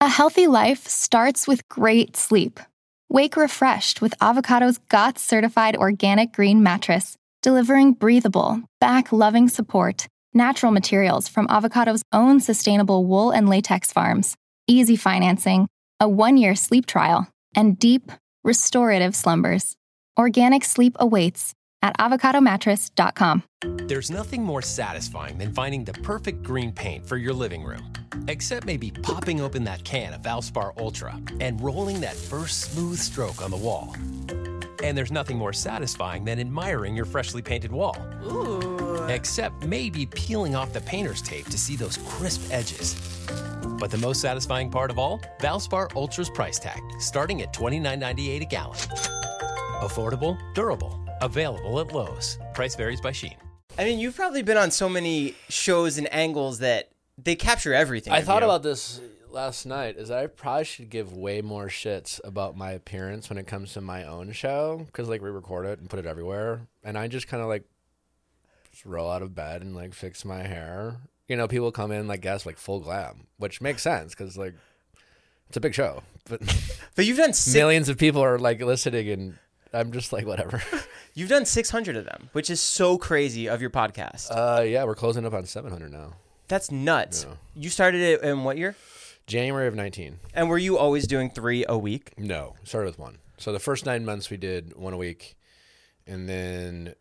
A healthy life starts with great sleep. Wake refreshed with Avocado's GOTS-certified organic green mattress, delivering breathable, back-loving support, natural materials from Avocado's own sustainable wool and latex farms, easy financing, a 1-year sleep trial, and deep, restorative slumbers. Organic sleep awaits at avocadomattress.com. There's nothing more satisfying than finding the perfect green paint for your living room. Except maybe popping open that can of Valspar Ultra and rolling that first smooth stroke on the wall. And there's nothing more satisfying than admiring your freshly painted wall. Ooh. Except maybe peeling off the painter's tape to see those crisp edges. But the most satisfying part of all? Valspar Ultra's price tag, starting at $29.98 a gallon. Affordable, durable, available at Lowe's. Price varies by Shein. I mean, you've probably been on so many shows and angles that they capture everything. I thought about this last night, is that I probably should give way more shits about my appearance when it comes to my own show, because like we record it and put it everywhere, and I just kind of like just roll out of bed and like fix my hair. You know, people come in, like, guess, like full glam, which makes sense because like it's a big show, but you've done millions of people are like listening, and I'm just like whatever. You've done 600 of them, which is so crazy of your podcast. Yeah, we're closing up on 700 now. That's nuts. Yeah. You started it in what year? January of 19. And were you always doing 3 a week? No, started with 1. So the first 9 months we did 1 a week, and then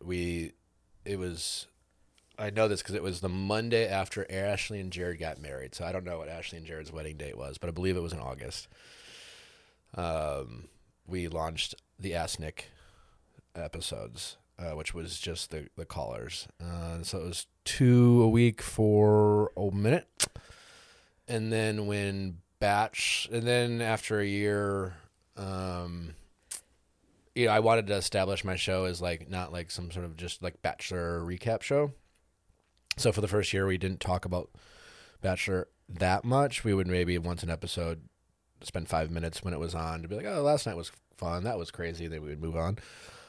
I know this because it was the Monday after Ashley and Jared got married. So I don't know what Ashley and Jared's wedding date was, but I believe it was in August. We launched the Ask Nick episodes, which was just the callers. So it was 2 a week for a minute. And then after a year, I wanted to establish my show as like not like some sort of just like Bachelor recap show. So for the first year, we didn't talk about Bachelor that much. We would maybe once an episode spend 5 minutes when it was on to be like, oh, last night was fun. That was crazy. Then we would move on.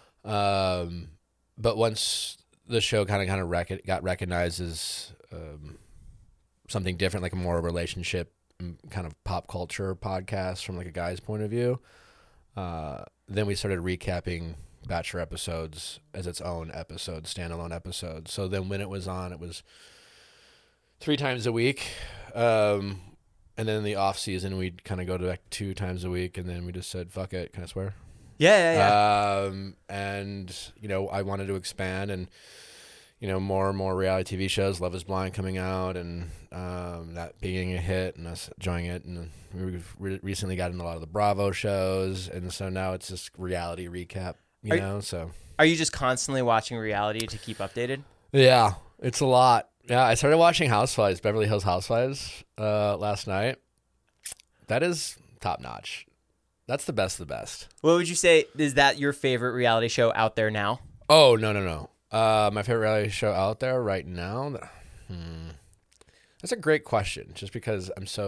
But once the show kind of got recognized as something different, like a more relationship kind of pop culture podcast from like a guy's point of view, then we started recapping Bachelor episodes as its own episode, standalone episodes. So then when it was on, it was 3 times a week. And then in the off season, we'd kind of go to like 2 times a week, and then we just said, fuck it. Can I swear? Yeah. And, I wanted to expand and, more and more reality TV shows, Love is Blind coming out, and that being a hit and us enjoying it. And we've recently gotten a lot of the Bravo shows, and so now it's just reality recap, so. Are you just constantly watching reality to keep updated? Yeah, it's a lot. Yeah, I started watching Housewives, Beverly Hills Housewives, last night. That is top notch. That's the best of the best. What would you say, is that your favorite reality show out there now? Oh, no. My favorite reality show out there right now? That's a great question, just because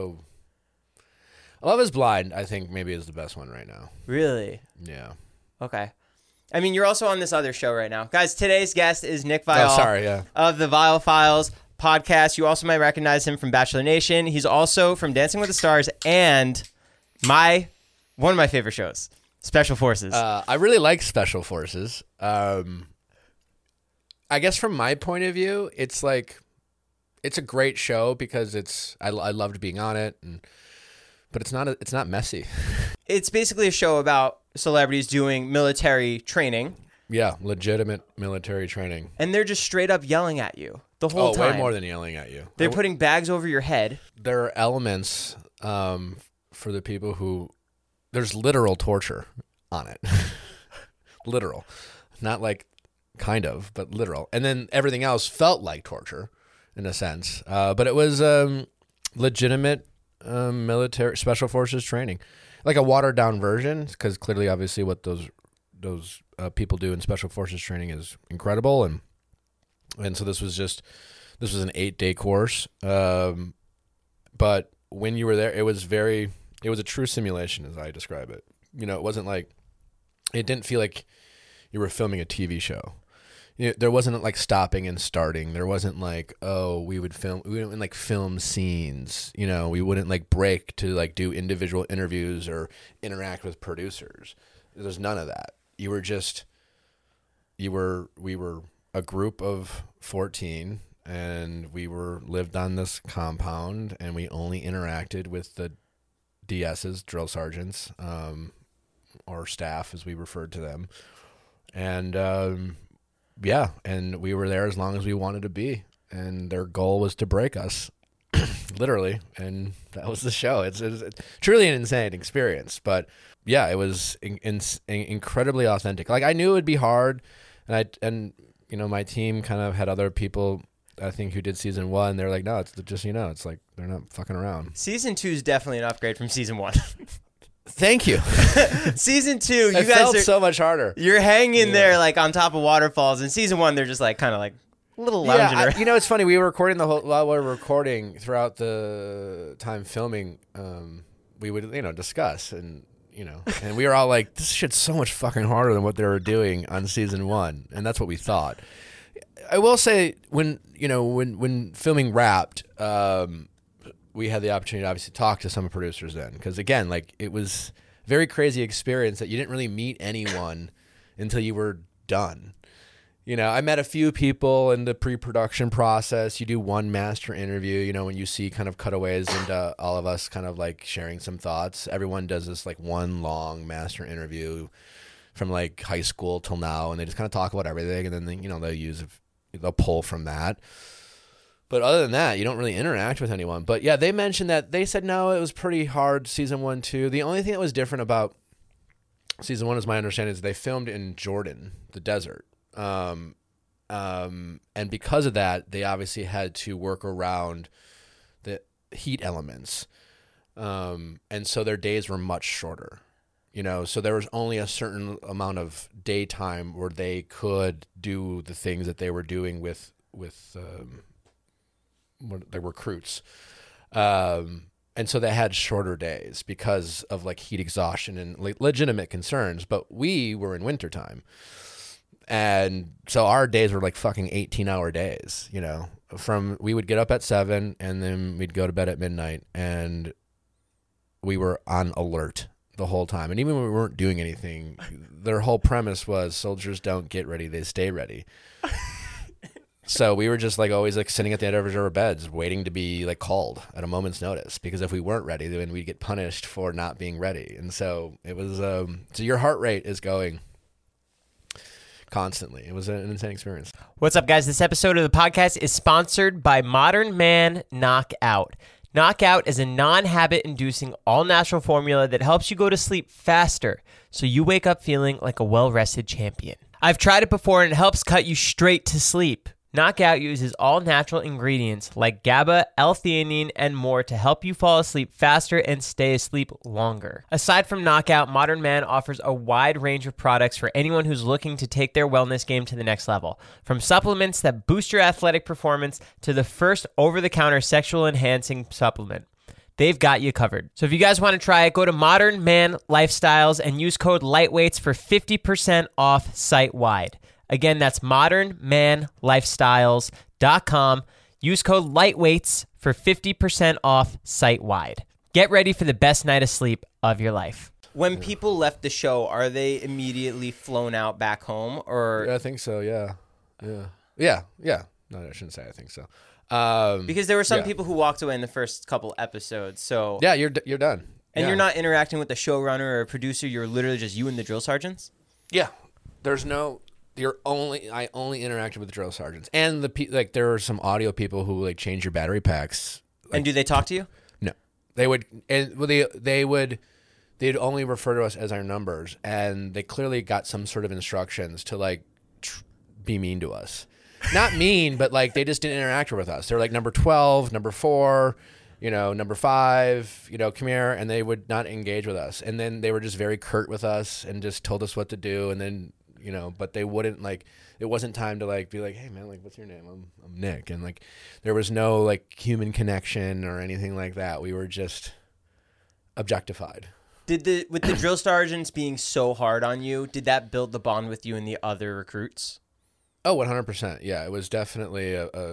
Love is Blind, I think maybe is the best one right now. Really? Yeah. Okay. I mean, you're also on this other show right now. Guys, today's guest is Nick Viall. Oh, sorry, yeah. Of the Viall Files podcast. You also might recognize him from Bachelor Nation. He's also from Dancing with the Stars and one of my favorite shows, Special Forces. I really like Special Forces. I guess from my point of view, it's a great show because I loved being on it, but it's not messy. It's basically a show about celebrities doing military training. Yeah, legitimate military training. And they're just straight up yelling at you the whole time. Way more than yelling at you. They're putting bags over your head. There are elements for the people who... There's literal torture on it. Literal. Not like kind of, but literal. And then everything else felt like torture in a sense. But it was legitimate military special forces training. Like a watered down version, because clearly, obviously, what those people do in special forces training is incredible. And so this was an 8-day course. But when you were there, it was a true simulation, as I describe it. It wasn't like, it didn't feel like you were filming a TV show. there wasn't like stopping and starting. There wasn't like, we wouldn't like film scenes. We wouldn't like break to like do individual interviews or interact with producers. There's none of that. We were a group of 14, and we lived on this compound, and we only interacted with the DSs, drill sergeants, or staff as we referred to them. And and we were there as long as we wanted to be, and their goal was to break us, literally, and that was the show. It's truly an insane experience, but yeah, it was incredibly authentic. Like, I knew it would be hard, and my team kind of had other people, I think, who did season 1. They're like, no, it's just, it's like they're not fucking around. Season 2 is definitely an upgrade from season 1. Thank you. Season 2, you guys felt so much harder. You're hanging there like on top of waterfalls. In season 1, they're just like kind of like a little lounging around. It's funny. We were recording while we were recording throughout the time filming. We would discuss and we were all like, this shit's so much fucking harder than what they were doing on season 1, and that's what we thought. I will say when filming wrapped, we had the opportunity to obviously talk to some producers then, because again, like, it was a very crazy experience that you didn't really meet anyone until you were done. I met a few people in the pre-production process. You do one master interview, when you see kind of cutaways into all of us kind of like sharing some thoughts. Everyone does this like one long master interview from like high school till now, and they just kind of talk about everything, and then they'll pull from that. But other than that, you don't really interact with anyone. But yeah, they mentioned that they said, no, it was pretty hard season 1 too. The only thing that was different about season 1, is my understanding, is they filmed in Jordan, the desert. And because of that, they obviously had to work around the heat elements. And so their days were much shorter, so there was only a certain amount of daytime where they could do the things that they were doing with the recruits. And so they had shorter days because of like heat exhaustion and like legitimate concerns, but we were in wintertime. And so our days were like fucking 18-hour days, we would get up at 7 and then we'd go to bed at midnight, and we were on alert the whole time. And even when we weren't doing anything, their whole premise was soldiers don't get ready, they stay ready. So we were just like always like sitting at the end of our beds waiting to be like called at a moment's notice, because if we weren't ready, then we'd get punished for not being ready. And so it was so your heart rate is going constantly. It was an insane experience. What's up, guys? This episode of the podcast is sponsored by Modern Man Knockout. Knockout is a non-habit inducing all-natural formula that helps you go to sleep faster, so you wake up feeling like a well-rested champion. I've tried it before, and it helps cut you straight to sleep. Knockout uses all-natural ingredients like GABA, L-theanine, and more to help you fall asleep faster and stay asleep longer. Aside from Knockout, Modern Man offers a wide range of products for anyone who's looking to take their wellness game to the next level. From supplements that boost your athletic performance to the first over-the-counter sexual enhancing supplement, they've got you covered. So if you guys want to try it, go to Modern Man Lifestyles and use code LIGHTWEIGHTS for 50% off site-wide. Again, that's modernmanlifestyles.com. Use code LIGHTWEIGHTS for 50% off site-wide. Get ready for the best night of sleep of your life. When people left the show, are they immediately flown out back home? Or yeah, I think so, yeah. No, I shouldn't say I think so. Because there were some people who walked away in the first couple episodes. So yeah, you're done. And you're not interacting with the showrunner or a producer. You're literally just you and the drill sergeants? Yeah. I only interacted with the drill sergeants, and there were some audio people who like change your battery packs. Like, and do they talk to you? No, they would, and they'd only refer to us as our numbers, and they clearly got some sort of instructions to like be mean to us. Not mean, but like they just didn't interact with us. They're like number 12, number 4, number 5, come here, and they would not engage with us. And then they were just very curt with us and just told us what to do, and then. But they wouldn't like, it wasn't time to like be like, hey man, like what's your name? I'm Nick. And like, there was no like human connection or anything like that. We were just objectified. With the drill sergeants being so hard on you, did that build the bond with you and the other recruits? Oh, 100%. Yeah, it was definitely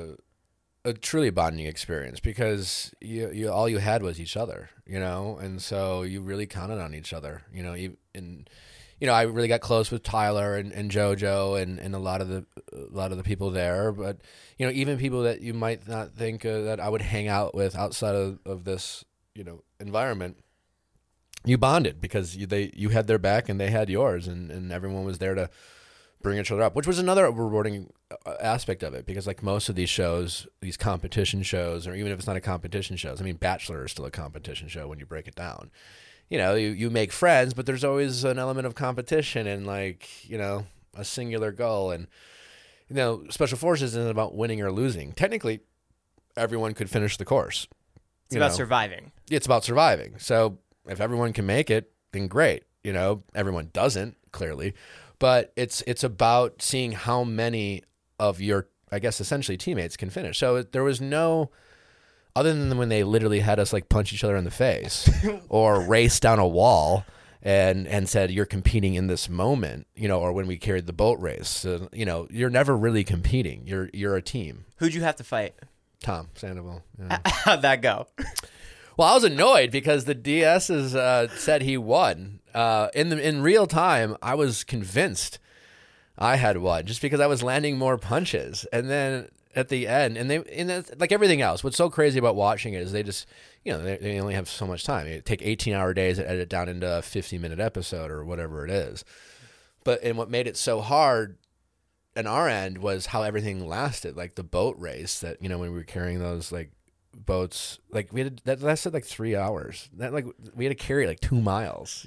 a truly bonding experience because you all you had was each other, and so you really counted on each other, and I really got close with Tyler and JoJo and a lot of the people there, but even people that you might not think that I would hang out with outside of this environment, you bonded because you had their back and they had yours, and everyone was there to bring each other up, which was another rewarding aspect of it, because like most of these shows, these competition shows, or even if it's not a competition shows, I mean, Bachelor is still a competition show when you break it down. You make friends, but there's always an element of competition and like, a singular goal. And, Special Forces isn't about winning or losing. Technically, everyone could finish the course. It's about surviving. It's about surviving. So if everyone can make it, then great. Everyone doesn't, clearly. But it's about seeing how many of your, I guess, essentially teammates can finish. So there was no, other than when they literally had us like punch each other in the face or race down a wall and said, you're competing in this moment, or when we carried the boat race, you're never really competing. You're a team. Who'd you have to fight? Tom Sandoval. Yeah. How'd that go? Well, I was annoyed because the DSs said he won. In real time, I was convinced I had won just because I was landing more punches. And then at the end, like everything else, what's so crazy about watching it is they just, they only have so much time. They take 18-hour days and edit it down into a 50-minute episode or whatever it is. And what made it so hard on our end was how everything lasted, like the boat race that, when we were carrying those like boats, like that lasted like 3 hours. That like we had to carry like 2 miles,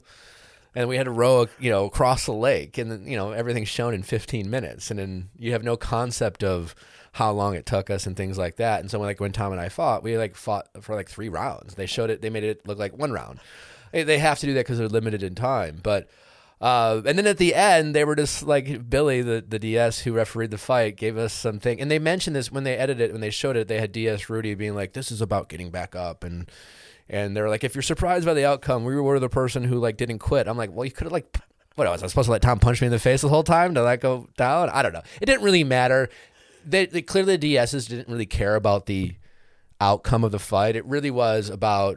and we had to row, across the lake, and then everything's shown in 15 minutes, and then you have no concept of how long it took us and things like that. And so when Tom and I fought, we like fought for like 3 rounds. They showed it, they made it look like 1 round. They have to do that because they're limited in time, but. And then at the end, they were just like Billy, the DS who refereed the fight, gave us something. And they mentioned this when they edited it, when they showed it, they had DS Rudy being like, this is about getting back up. And they're like, if you're surprised by the outcome, we were the person who like didn't quit. I'm like, well, you could have like, what was I supposed to let Tom punch me in the face the whole time to let go down? I don't know. It didn't really matter. They clearly the DSs didn't really care about the outcome of the fight. It really was about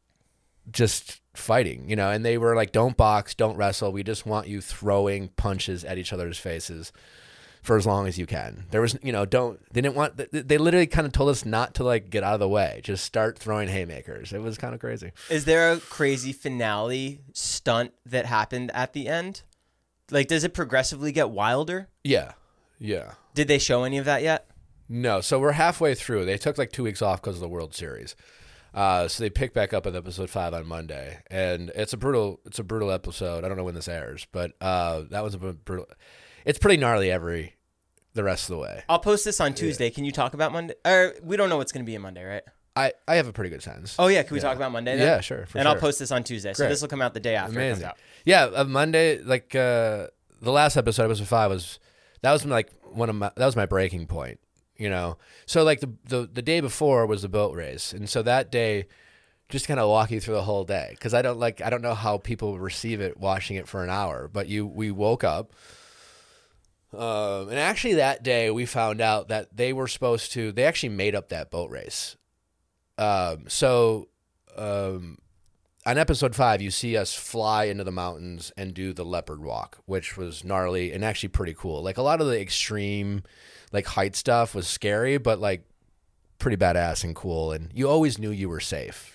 just fighting, and they were like, don't box, don't wrestle. We just want you throwing punches at each other's faces for as long as you can. There was, they didn't want, they literally kind of told us not to like get out of the way. Just start throwing haymakers. It was kind of crazy. Is there a crazy finale stunt that happened at the end? Like, does it progressively get wilder? Yeah. Did they show any of that yet? No. So we're halfway through. They took like 2 weeks off because of the World Series. So they pick back up with episode 5 on Monday, and it's a brutal episode. I don't know when this airs, but that was a brutal. It's pretty gnarly the rest of the way. I'll post this on Tuesday. Yeah. Can you talk about Monday? Or we don't know what's going to be on Monday, right? I have a pretty good sense. Oh yeah, can we talk about Monday then? Yeah, sure. And I'll post this on Tuesday, so this will come out the day after it comes out. Yeah, Monday, like the last episode 5 was my breaking point. So like the day before was the boat race, and so that day, just kind of walk you through the whole day, because I don't know how people receive it watching it for an hour, but we woke up, and actually that day we found out that they actually made up that boat race. So on episode 5, you see us fly into the mountains and do the leopard walk, which was gnarly and actually pretty cool. Like a lot of the extreme like height stuff was scary, but like pretty badass and cool. And you always knew you were safe,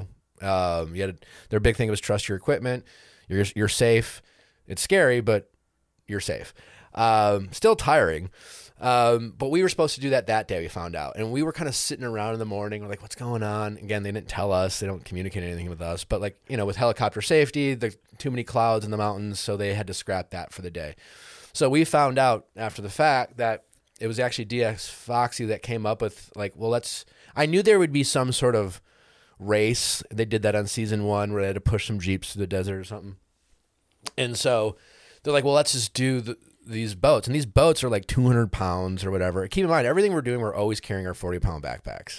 their big thing was trust your equipment. You're safe. It's scary, but you're safe. Still tiring. But we were supposed to do that day, we found out. And we were kind of sitting around in the morning. We're like, what's going on? Again, they didn't tell us. They don't communicate anything with us. But like, with helicopter safety, there's too many clouds in the mountains, so they had to scrap that for the day. So we found out after the fact that it was actually DS Foxy that came up with like, I knew there would be some sort of race. They did that on season 1 where they had to push some Jeeps through the desert or something. And so they're like, well, let's just do these boats. And these boats are like 200 pounds or whatever. Keep in mind, everything we're doing, we're always carrying our 40-pound backpacks.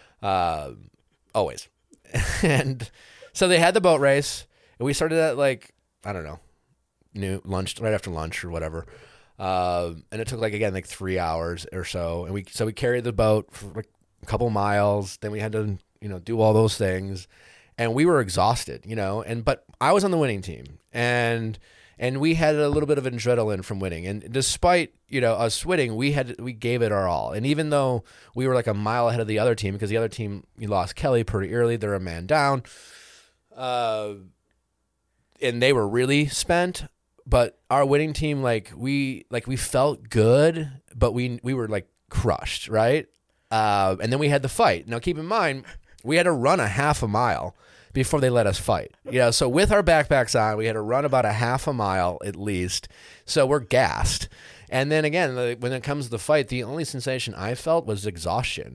Always. And so they had the boat race, and we started at like, I don't know, right after lunch or whatever. And it took like 3 hours or so. And we carried the boat for like a couple miles. Then we had to, do all those things. And we were exhausted, but I was on the winning team, and we had a little bit of adrenaline from winning. And despite, us winning, we gave it our all. And even though we were like a mile ahead of the other team, because the other team, we lost Kelly pretty early, they're a man down, and they were really spent. But our winning team, we felt good, but we were like crushed, right? And then we had the fight. Now keep in mind, we had to run a half a mile before they let us fight. So with our backpacks on, we had to run about a half a mile at least. So we're gassed. And then again, when it comes to the fight, the only sensation I felt was exhaustion.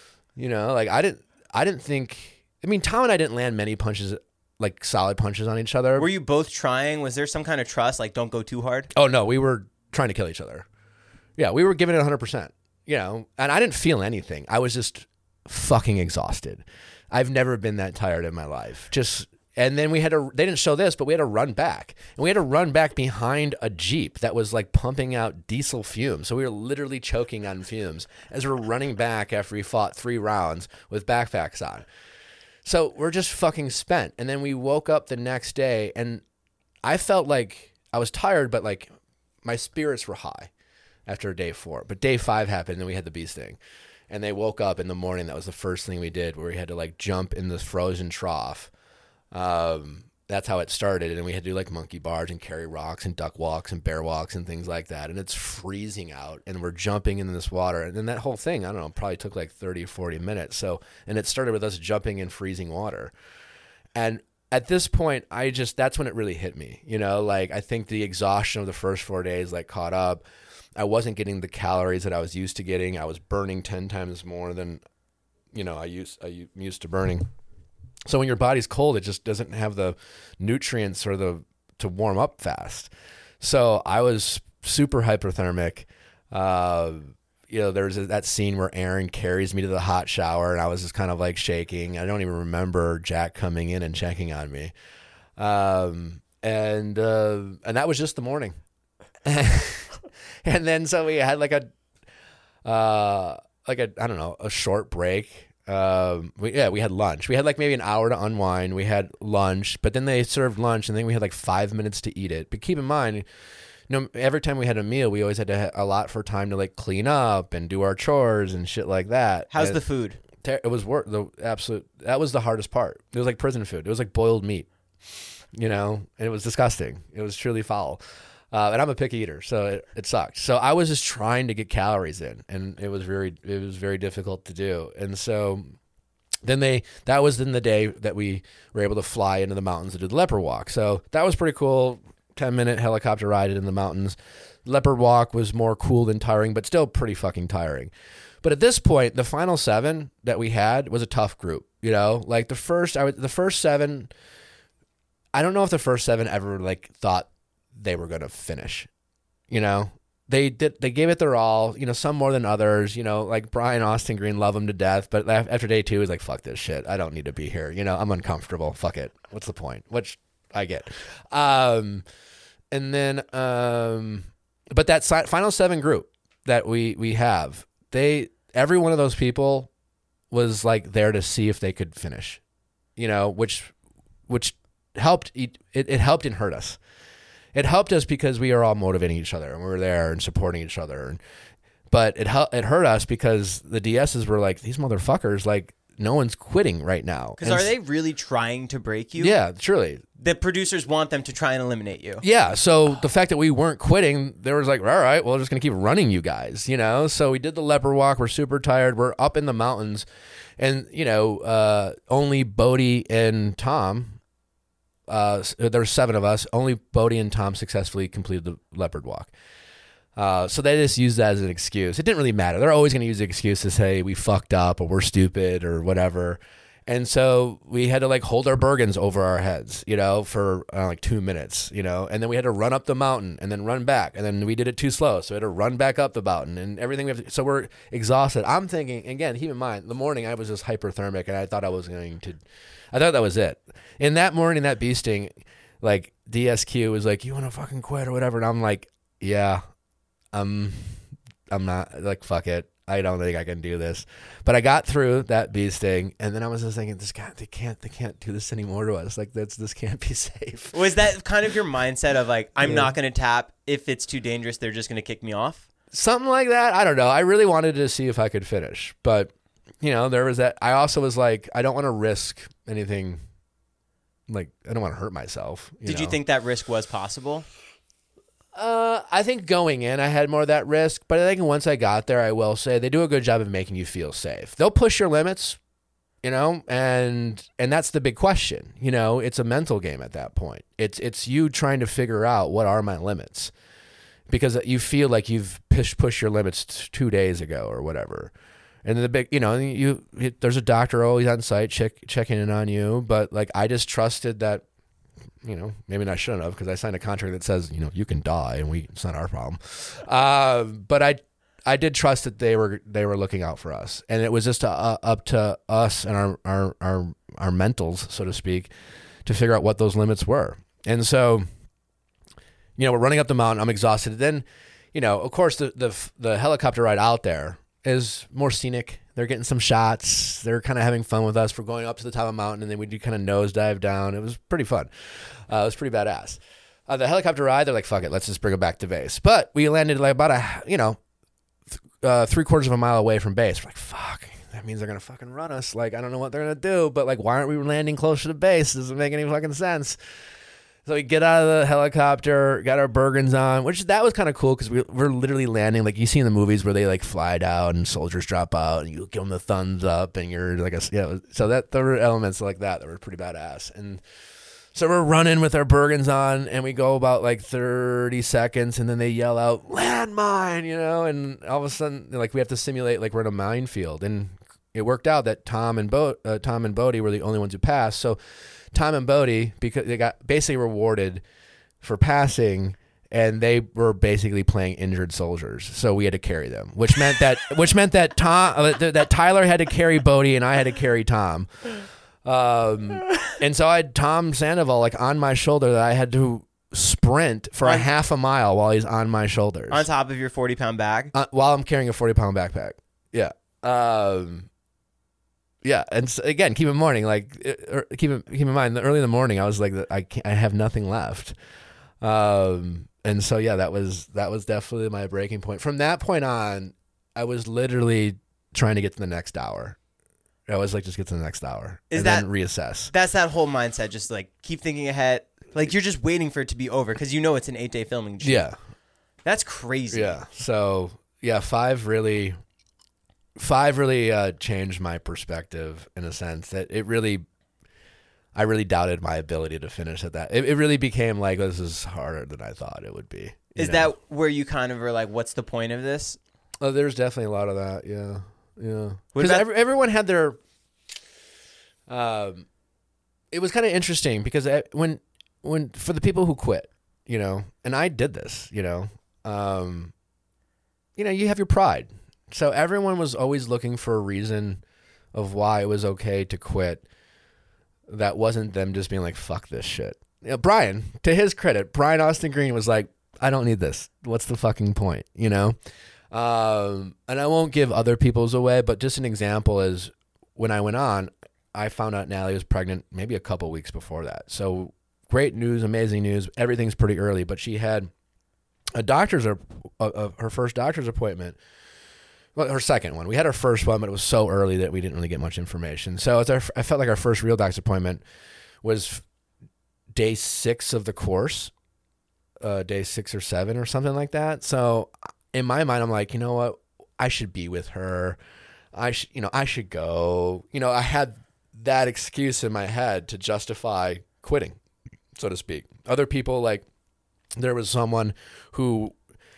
I didn't think. I mean, Tom and I didn't land many punches, like solid punches on each other. Were you both trying? Was there some kind of trust? Like, don't go too hard? Oh no, we were trying to kill each other. Yeah, we were giving it 100%. And I didn't feel anything. I was just fucking exhausted. I've never been that tired in my life. And then they didn't show this, but we had to run back. And we had to run back behind a Jeep that was like pumping out diesel fumes. So we were literally choking on fumes as we're running back after we fought 3 rounds with backpacks on. So we're just fucking spent. And then we woke up the next day and I felt like I was tired, but like my spirits were high after day 4. But day 5 happened and we had the bee sting. And they woke up in the morning. That was the first thing we did, where we had to like jump in this frozen trough. That's how it started. And we had to do like monkey bars and carry rocks and duck walks and bear walks and things like that. And it's freezing out and we're jumping in this water. And then that whole thing, I don't know, probably took like 30 or 40 minutes. And it started with us jumping in freezing water. And at this point, that's when it really hit me. I think the exhaustion of the first 4 days like caught up. I wasn't getting the calories that I was used to getting. I was burning 10 times more than, I'm used to burning. So when your body's cold, it just doesn't have the nutrients to warm up fast. So I was super hyperthermic. There's that scene where Aaron carries me to the hot shower and I was just kind of like shaking. I don't even remember Jack coming in and checking on me. And that was just the morning. And then so we had a short break. We had lunch. We had like maybe an hour to unwind. We had lunch, but then they served lunch and then we had like 5 minutes to eat it. But keep in mind, every time we had a meal, we always had to allot for time to like clean up and do our chores and shit like that. How's the food? It was that was the hardest part. It was like prison food. It was like boiled meat, and it was disgusting. It was truly foul. And I'm a picky eater, so it sucked. So I was just trying to get calories in, and it was very difficult to do. And so then that was then the day that we were able to fly into the mountains to do the leopard walk. So that was pretty cool. 10-minute helicopter ride in the mountains. Leopard walk was more cool than tiring, but still pretty fucking tiring. But at this point, the final 7 that we had was a tough group. Like the first 7. I don't know if the first 7 ever like thought they were going to finish. They gave it their all, some more than others, like Brian Austin Green, love him to death. But after day 2, he's like, fuck this shit. I don't need to be here. I'm uncomfortable. Fuck it. What's the point? Which I get. And then, but that final 7 group that we have, every one of those people was like there to see if they could finish, which helped. It helped and hurt us. It helped us because we are all motivating each other and we were there and supporting each other. But it hurt us because the DSs were like, these motherfuckers, like no one's quitting right now. Because are they really trying to break you? Yeah, truly. The producers want them to try and eliminate you. Yeah, so the fact that we weren't quitting, they was like, all right, well, we're just going to keep running you guys, So we did the leopard walk. We're super tired. We're up in the mountains. And, only Bodie and Tom... there's 7 of us. Only Bodie and Tom successfully completed the leopard walk. So they just used that as an excuse. It didn't really matter. They're always going to use the excuse to say we fucked up or we're stupid or whatever. And so we had to like hold our Bergens over our heads, for like 2 minutes, and then we had to run up the mountain and then run back. And then we did it too slow. So we had to run back up the mountain and everything. So we're exhausted. I'm thinking, again, keep in mind, the morning I was just hyperthermic and I thought that was it. In that morning, that bee sting, like DSQ was like, you want to fucking quit or whatever. And I'm like, yeah, I'm not like, fuck it. I don't think I can do this. But I got through that bee sting, and then I was just thinking, they can't do this anymore to us. Like, this can't be safe. Was that kind of your mindset of like, I'm not going to tap. If it's too dangerous, they're just going to kick me off? Something like that. I don't know. I really wanted to see if I could finish. But, there was that. I also was like, I don't want to risk anything. Like, I don't want to hurt myself. Did you think that risk was possible? I think going in, I had more of that risk, but I think once I got there, I will say they do a good job of making you feel safe. They'll push your limits, and that's the big question. It's a mental game at that point. It's you trying to figure out what are my limits, because you feel like you've pushed your limits 2 days ago or whatever. And then the big, there's a doctor always on site checking in on you, but like I just trusted that. Maybe I shouldn't have, because I signed a contract that says, you can die and it's not our problem. But I did trust that they were looking out for us, and it was just up to us and our mentals, so to speak, to figure out what those limits were. And so, we're running up the mountain. I'm exhausted. Then, of course, the helicopter ride out there is more scenic. They're getting some shots. They're kind of having fun with us for going up to the top of the mountain, and then we do kind of nosedive down. It was pretty fun. It was pretty badass. The helicopter ride, they're like, fuck it, let's just bring it back to base. But we landed like about 3/4 of a mile away from base. We're like, fuck, that means they're going to fucking run us. Like, I don't know what they're going to do, but like, why aren't we landing closer to base? Doesn't make any fucking sense. So we get out of the helicopter, got our Bergens on, which that was kind of cool, because we're literally landing like you see in the movies where they like fly down and soldiers drop out and you give them the thumbs up and you're like so that there were elements like that were pretty badass. And so we're running with our Bergens on, and we go about like 30 seconds, and then they yell out landmine, and all of a sudden like we have to simulate like we're in a minefield. And it worked out that Tom and Bodie were the only ones who passed. So Tom and Bodie, because they got basically rewarded for passing, and they were basically playing injured soldiers. So we had to carry them, which meant that Tyler had to carry Bodie and I had to carry Tom. And so I had Tom Sandoval like on my shoulder that I had to sprint for a half a mile while he's on my shoulders. On top of your 40-pound bag? While I'm carrying a 40-pound backpack. Yeah. Yeah, and so, again, keep in mind, early in the morning, I was like, I have nothing left, and so yeah, that was definitely my breaking point. From that point on, I was literally trying to get to the next hour. I was like, just get to the next hour, then reassess. That's that whole mindset, just like keep thinking ahead, like you're just waiting for it to be over because it's an 8-day filming shoot. Yeah, that's crazy. Yeah, so yeah, 5 really changed my perspective in a sense that I really doubted my ability to finish at that. It really became like, this is harder than I thought it would be. Is that where you kind of were like, what's the point of this? Oh, there's definitely a lot of that. Yeah. Because everyone had their, it was kind of interesting because when for the people who quit, and I did this, you have your pride. So everyone was always looking for a reason of why it was okay to quit. That wasn't them just being like, fuck this shit. Brian, to his credit, Brian Austin Green was like, I don't need this. What's the fucking point? And I won't give other people's away, but just an example is when I went on, I found out Natalie was pregnant maybe a couple weeks before that. So great news, amazing news. Everything's pretty early, but she had her first doctor's appointment. Well, her second one. We had our first one, but it was so early that we didn't really get much information. So I felt like our first real doctor's appointment was day 6 of the course, day 6 or 7 or something like that. So in my mind, I'm like, you know what? I should be with her. I should go. I had that excuse in my head to justify quitting, so to speak. Other people, like there was someone who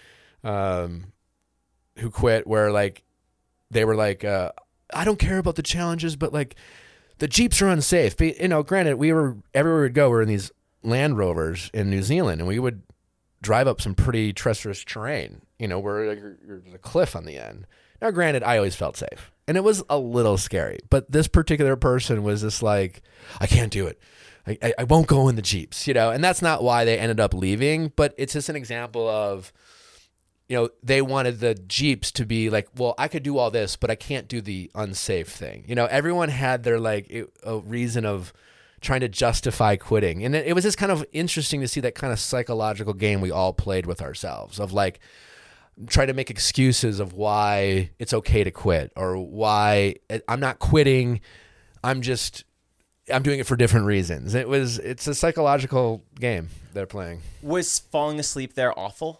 quit where like they were like, I don't care about the challenges, but like the Jeeps are unsafe. But, granted, we were everywhere we'd go, we're in these Land Rovers in New Zealand, and we would drive up some pretty treacherous terrain, where there's a cliff on the end. Now, granted, I always felt safe, and it was a little scary, but this particular person was just like, I can't do it. I won't go in the Jeeps, and that's not why they ended up leaving, but it's just an example of they wanted the Jeeps to be like, well, I could do all this, but I can't do the unsafe thing. Everyone had their a reason of trying to justify quitting. And it was just kind of interesting to see that kind of psychological game we all played with ourselves of try to make excuses of why it's okay to quit or why I'm not quitting. I'm doing it for different reasons. It's a psychological game they're playing. Was falling asleep there awful?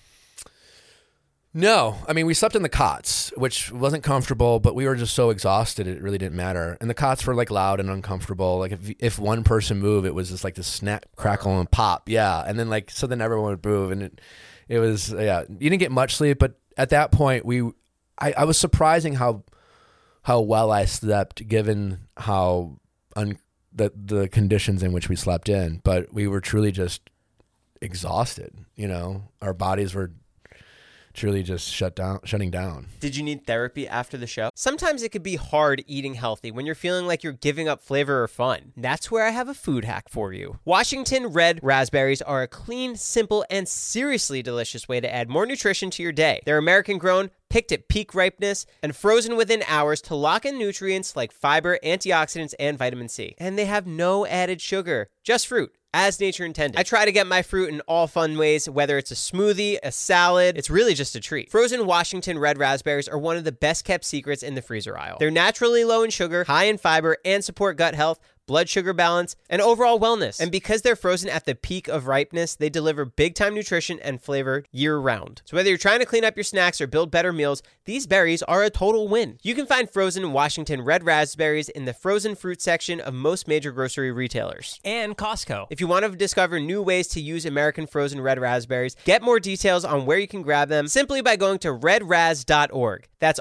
No. I mean, we slept in the cots, which wasn't comfortable, but we were just so exhausted it really didn't matter. And the cots were loud and uncomfortable. If one person moved, it was just this snap, crackle, and pop. Yeah. And then so then everyone would move, and it was, yeah. You didn't get much sleep, but at that point I was surprising how well I slept given how the conditions in which we slept in. But we were truly just exhausted. Our bodies were truly just shutting down. Did you need therapy after the show? Sometimes it could be hard eating healthy when you're feeling like you're giving up flavor or fun. That's where I have a food hack for you. Washington Red Raspberries are a clean, simple, and seriously delicious way to add more nutrition to your day. They're American grown, picked at peak ripeness, and frozen within hours to lock in nutrients like fiber, antioxidants, and vitamin C. And they have no added sugar, just fruit, as nature intended. I try to get my fruit in all fun ways, whether it's a smoothie, a salad, it's really just a treat. Frozen Washington Red Raspberries are one of the best kept secrets in the freezer aisle. They're naturally low in sugar, high in fiber, and support gut health, blood sugar balance, and overall wellness. And because they're frozen at the peak of ripeness, they deliver big-time nutrition and flavor year-round. So whether you're trying to clean up your snacks or build better meals, these berries are a total win. You can find frozen Washington Red Raspberries in the frozen fruit section of most major grocery retailers. And Costco. If you want to discover new ways to use American frozen red raspberries, get more details on where you can grab them simply by going to redraz.org. That's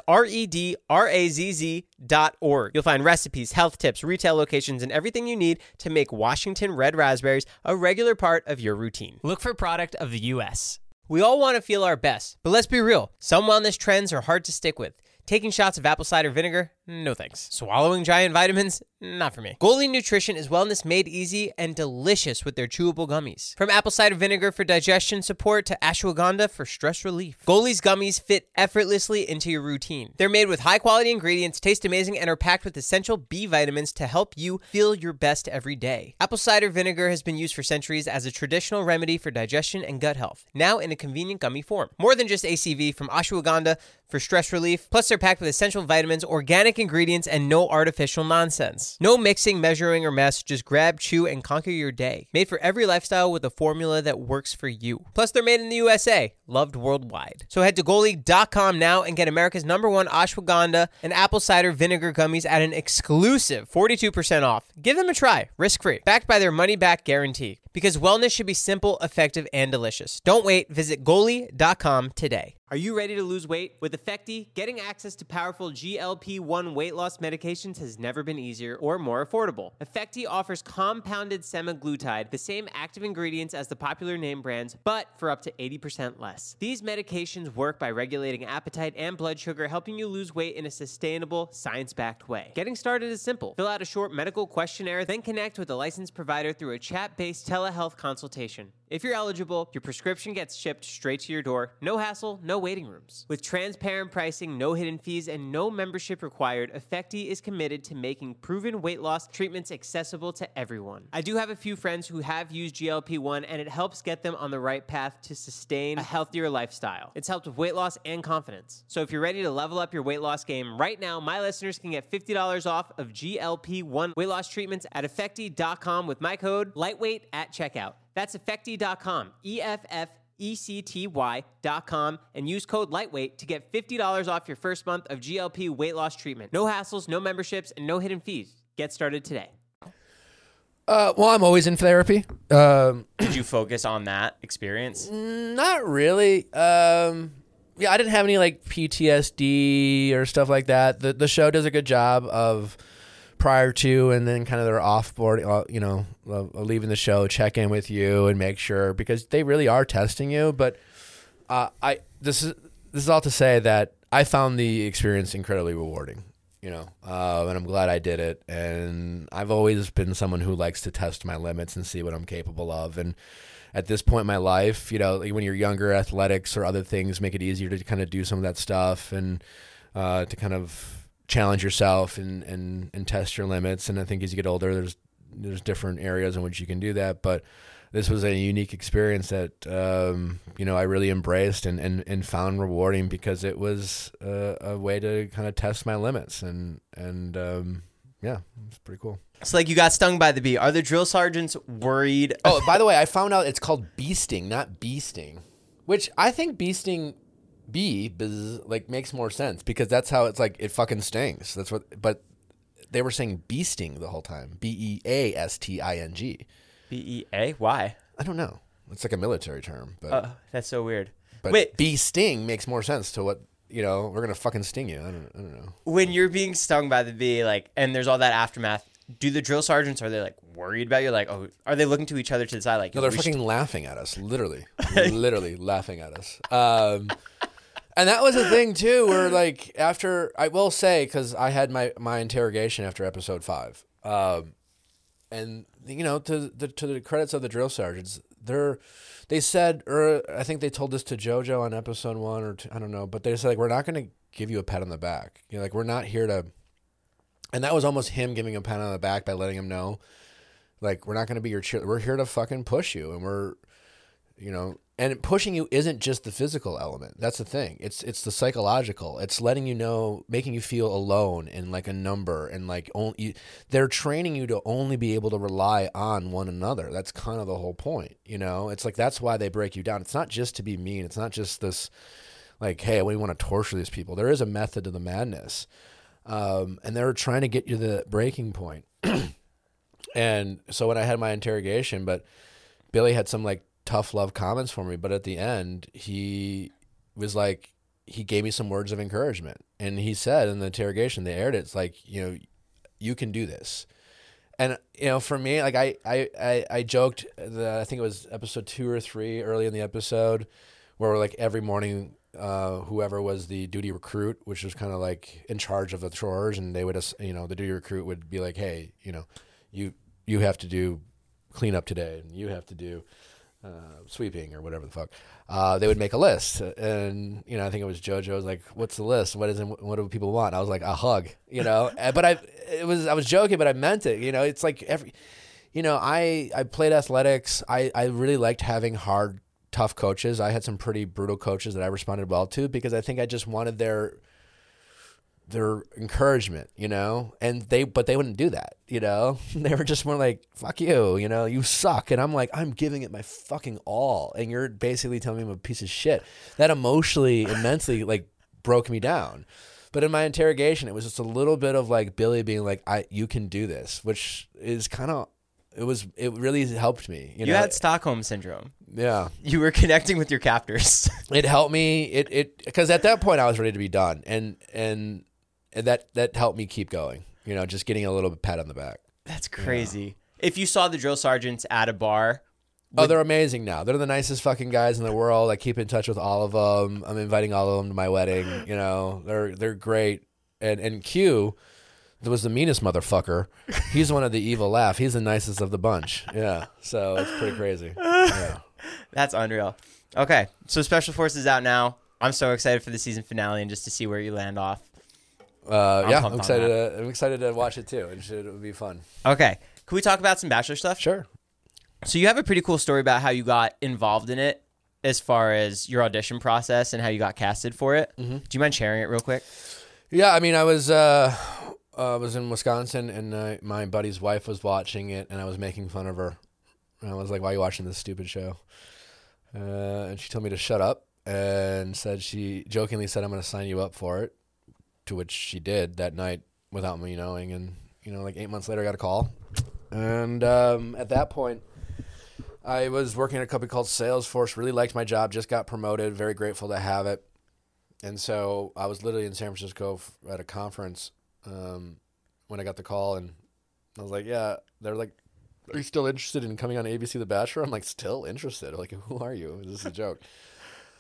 redrazz.org. You'll find recipes, health tips, retail locations, and everything you need to make Washington Red Raspberries a regular part of your routine. Look for product of the U.S. We all want to feel our best, but let's be real. Some wellness trends are hard to stick with. Taking shots of apple cider vinegar? No thanks. Swallowing giant vitamins? Not for me. Goli Nutrition is wellness made easy and delicious with their chewable gummies. From apple cider vinegar for digestion support to ashwagandha for stress relief, Goli's gummies fit effortlessly into your routine. They're made with high quality ingredients, taste amazing, and are packed with essential B vitamins to help you feel your best every day. Apple cider vinegar has been used for centuries as a traditional remedy for digestion and gut health, now in a convenient gummy form. More than just ACV, from ashwagandha for stress relief, plus they're packed with essential vitamins, organic ingredients, and no artificial nonsense. No mixing, measuring, or mess. Just grab, chew, and conquer your day. Made for every lifestyle with a formula that works for you. Plus, they're made in the USA, loved worldwide. So head to Goli.com now and get America's #1 ashwagandha and apple cider vinegar gummies at an exclusive 42% off. Give them a try, risk-free, backed by their money-back guarantee. Because wellness should be simple, effective, and delicious. Don't wait. Visit Goli.com today. Are you ready to lose weight? With Effecti, getting access to powerful GLP-1 weight loss medications has never been easier or more affordable. Effecti offers compounded semaglutide, the same active ingredients as the popular name brands, but for up to 80% less. These medications work by regulating appetite and blood sugar, helping you lose weight in a sustainable, science-backed way. Getting started is simple. Fill out a short medical questionnaire, then connect with a licensed provider through a chat-based telehealth consultation. If you're eligible, your prescription gets shipped straight to your door. No hassle, no waiting rooms. With transparent pricing, no hidden fees, and no membership required, Effecti is committed to making proven weight loss treatments accessible to everyone. I do have a few friends who have used GLP-1, and it helps get them on the right path to sustain a healthier lifestyle. It's helped with weight loss and confidence. So if you're ready to level up your weight loss game right now, my listeners can get $50 off of GLP-1 weight loss treatments at Effecti.com with my code LIGHTWEIGHT at checkout. That's Effecti.com, EFFECTY.com, and use code LIGHTWEIGHT to get $50 off your first month of GLP weight loss treatment. No hassles, no memberships, and no hidden fees. Get started today. Well, I'm always in therapy. Did you focus on that experience? Not really. Yeah, I didn't have any PTSD or stuff like that. The show does a good job of prior to and then kind of their offboard, leaving the show, check in with you and make sure, because they really are testing you. But this is all to say that I found the experience incredibly rewarding. and I'm glad I did it. And I've always been someone who likes to test my limits and see what I'm capable of. And at this point in my life, like when you're younger, athletics or other things make it easier to kind of do some of that stuff and to kind of challenge yourself and test your limits. And I think as you get older, there's different areas in which you can do that. But this was a unique experience that, I really embraced and found rewarding because it was a way to kind of test my limits. And yeah, it's pretty cool. So, you got stung by the bee. Are the drill sergeants worried? Oh, by the way, I found out it's called bee sting, not bee sting, which I think bee sting, makes more sense because that's how it's it fucking stings. That's what, but they were saying bee sting the whole time. BEASTING. BEA? Why? I don't know. It's like a military term, but that's so weird. But wait, bee sting makes more sense to what we're gonna fucking sting you. I don't know. When you're being stung by the bee, and there's all that aftermath, do the drill sergeants, are they worried about you? Are they looking to each other to the side? No, they're fucking laughing at us. Literally laughing at us. And that was a thing too, where after, I will say, because I had my interrogation after episode 5, and to the credits of the drill sergeants, they said, or I think they told this to JoJo on episode 1 or 2, I don't know, but they said we're not going to give you a pat on the back. We're not here to, and that was almost him giving a pat on the back by letting him know, we're not going to be your cheer. We're here to fucking push you, and we're, and pushing you isn't just the physical element. That's the thing. It's the psychological. It's letting you know, making you feel alone and a number, and they're training you to only be able to rely on one another. That's kind of the whole point. It's that's why they break you down. It's not just to be mean. It's not just this hey, we want to torture these people. There is a method to the madness. And they're trying to get you to the breaking point. And so when I had my interrogation, but Billy had some tough love comments for me, but at the end he was he gave me some words of encouragement, and he said in the interrogation, they aired it, it's you can do this. And for me, I joked that I think it was episode 2 or 3 early in the episode where every morning whoever was the duty recruit, which was kind of in charge of the chores, and they would the duty recruit would be hey, you have to do cleanup today, and you have to do sweeping or whatever the fuck. They would make a list, and I think it was JoJo was what's the list? What what do people want? I was a hug, but I was joking, but I meant it. It's I played athletics. I really liked having hard, tough coaches. I had some pretty brutal coaches that I responded well to because I think I just wanted their encouragement, and they wouldn't do that, they were just more fuck you, you suck. And I'm I'm giving it my fucking all, and you're basically telling me I'm a piece of shit. That emotionally and mentally broke me down. But in my interrogation, it was just a little bit of Billy being you can do this, which is kind of, it really helped me. You had Stockholm syndrome. Yeah. You were connecting with your captors. It helped me. Because at that point I was ready to be done. And that helped me keep going, just getting a little bit pat on the back. That's crazy. Yeah. If you saw the drill sergeants at a bar. They're amazing now. They're the nicest fucking guys in the world. I keep in touch with all of them. I'm inviting all of them to my wedding. They're great. And Q was the meanest motherfucker. He's one of the evil laugh. He's the nicest of the bunch. Yeah. So it's pretty crazy. Yeah. That's unreal. Okay. So Special Forces out now. I'm so excited for the season finale and just to see where you land off. I'm excited. I'm excited to watch it too. It would be fun. Okay. Can we talk about some Bachelor stuff? Sure. So you have a pretty cool story about how you got involved in it as far as your audition process and how you got casted for it. Mm-hmm. Do you mind sharing it real quick? Yeah, I mean, I was in Wisconsin, and my buddy's wife was watching it, and I was making fun of her. And I was like, "Why are you watching this stupid show?" And she told me to shut up, and she jokingly said, "I'm going to sign you up for it," to which she did that night without me knowing. And 8 months later, I got a call, and at that point, I was working at a company called Salesforce. Really liked my job. Just got promoted. Very grateful to have it. And so I was literally in San Francisco at a conference when I got the call, and I was like, "Yeah." They're like, "Are you still interested in coming on ABC The Bachelor?" I'm like, "Still interested?" Like, "Who are you? This is a joke."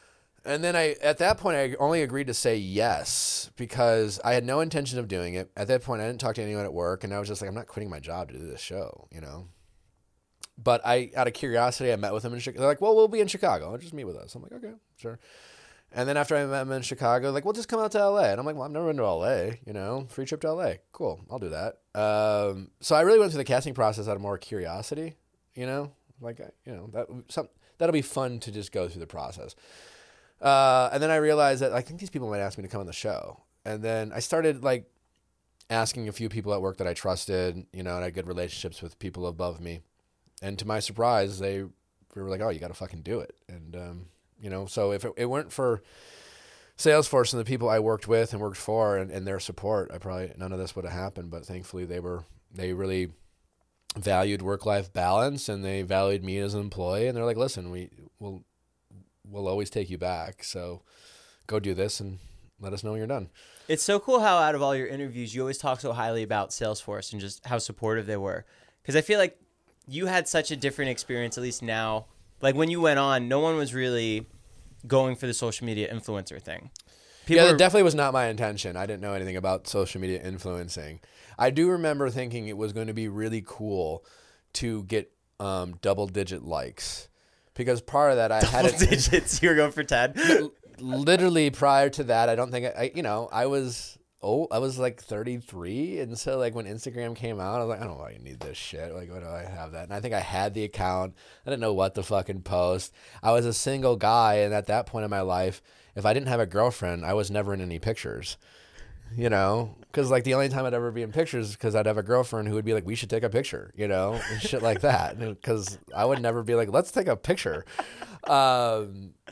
And then at that point, I only agreed to say yes because I had no intention of doing it. At that point, I didn't talk to anyone at work, and I was just like, I'm not quitting my job to do this show, you know? But out of curiosity, I met with them in Chicago. They're like, well, we'll be in Chicago. Just meet with us. I'm like, okay, sure. And then after I met them in Chicago, like, well, just come out to LA. And I'm like, well, I've never been to LA, you know, free trip to LA. Cool, I'll do that. So I really went through the casting process out of more curiosity, you know, like, you know, that'll be fun to just go through the process. And then I realized that I think these people might ask me to come on the show. And then I started like asking a few people at work that I trusted, you know, and I had good relationships with people above me. And to my surprise, they were like, oh, you got to fucking do it. And, you know, so if it weren't for Salesforce and the people I worked with and worked for and their support, none of this would have happened. But thankfully they really valued work-life balance and they valued me as an employee. And they're like, listen, we'll always take you back. So go do this and let us know when you're done. It's so cool how out of all your interviews, you always talk so highly about Salesforce and just how supportive they were. Because I feel like you had such a different experience, at least now. Like when you went on, no one was really going for the social media influencer thing. That definitely was not my intention. I didn't know anything about social media influencing. I do remember thinking it was going to be really cool to get double-digit likes. Because part of that, I had double digits. You were going for 10. Literally prior to that, I don't think I was like 33, and so like when Instagram came out, I was like, I don't know why you need this shit. Like, why do I have that? And I think I had the account. I didn't know what to fucking post. I was a single guy, and at that point in my life, if I didn't have a girlfriend, I was never in any pictures. You know, because like the only time I'd ever be in pictures is because I'd have a girlfriend who would be like, we should take a picture, you know, and shit like that. Because I would never be like, let's take a picture. So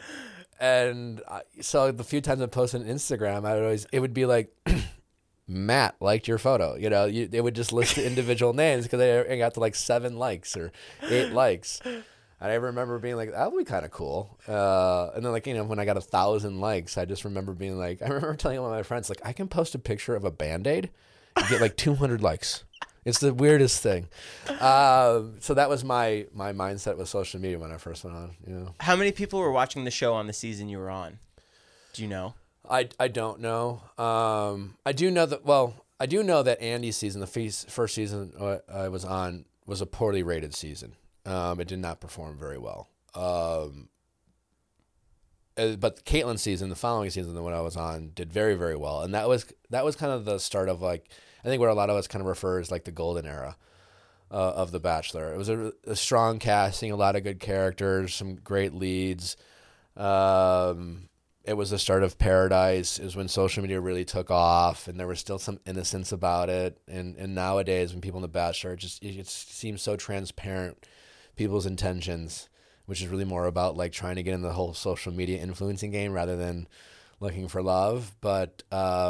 the few times I posted on Instagram, it would be like, Matt liked your photo. You know, they would just list the individual names because they got to like 7 likes or 8 likes. And I remember being like, that would be kind of cool. And then, like, you know, when I got 1,000 likes, I just remember being like, I remember telling one of my friends, like, I can post a picture of a Band-Aid and get like 200 likes. It's the weirdest thing. So that was my mindset with social media when I first went on. You know, how many people were watching the show on the season you were on? Do you know? I don't know. I do know that Andy's season, the first season I was on, was a poorly rated season. It did not perform very well. But Caitlin's season, the following season, the one I was on, did very, very well. And that was kind of the start of like, I think what a lot of us kind of refer as like the golden era of The Bachelor. It was a strong casting, a lot of good characters, some great leads. It was the start of Paradise. It was when social media really took off, and there was still some innocence about it. And nowadays, when people in The Bachelor, it seems so transparent, people's intentions, which is really more about like trying to get in the whole social media influencing game rather than looking for love. But